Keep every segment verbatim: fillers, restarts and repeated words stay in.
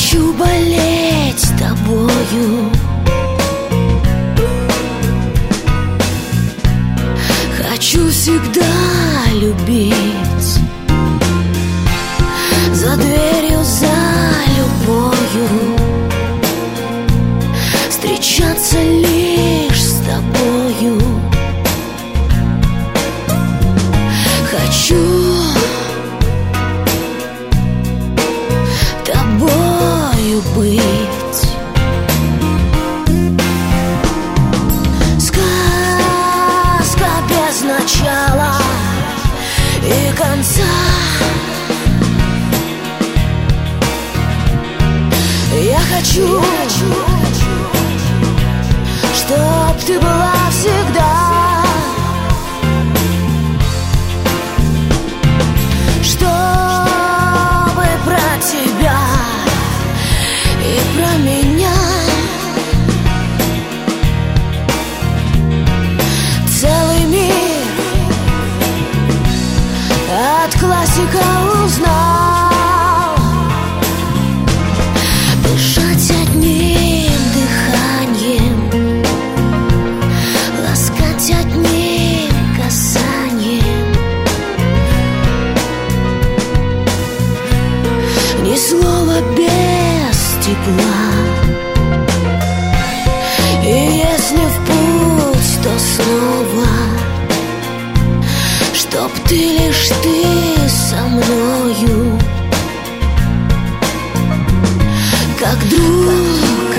Хочу болеть тобою, хочу всегда любить, за дверью, за любовью, встречаться лишь с тобою. Хочу тобою быть. Сказка без начала и конца. Я хочу, чтоб ты была всегда, чтобы про тебя и про меня целый мир от классика узнал. Дышать одним дыханием, ласкать одним касанием, ни слова без тепла. И если в путь, то снова, чтоб ты лишь ты со мною, как друг,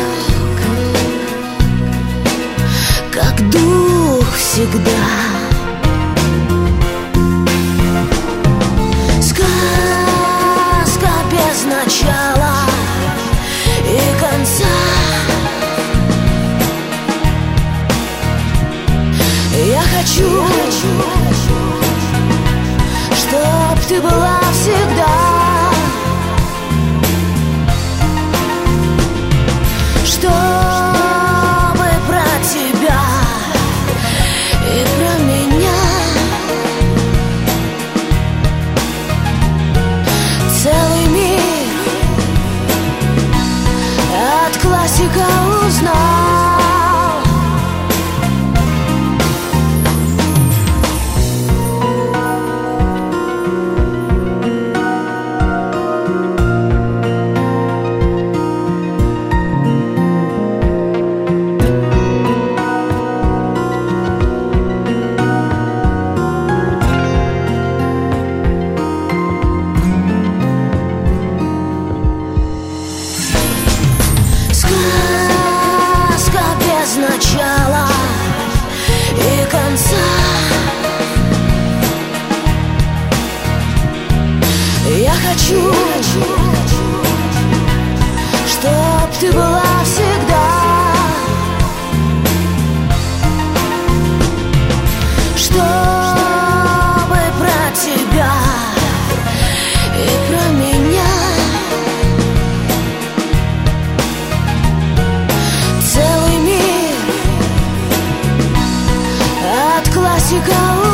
как дух всегда. Сказка без начала и конца. Я хочу, чтоб ты была всегда, чтобы про тебя и про меня целый мир от классика узнал. Начала и конца. Я хочу, чтоб ты была всегда, чтобы про тебя и про меня целый мир от классика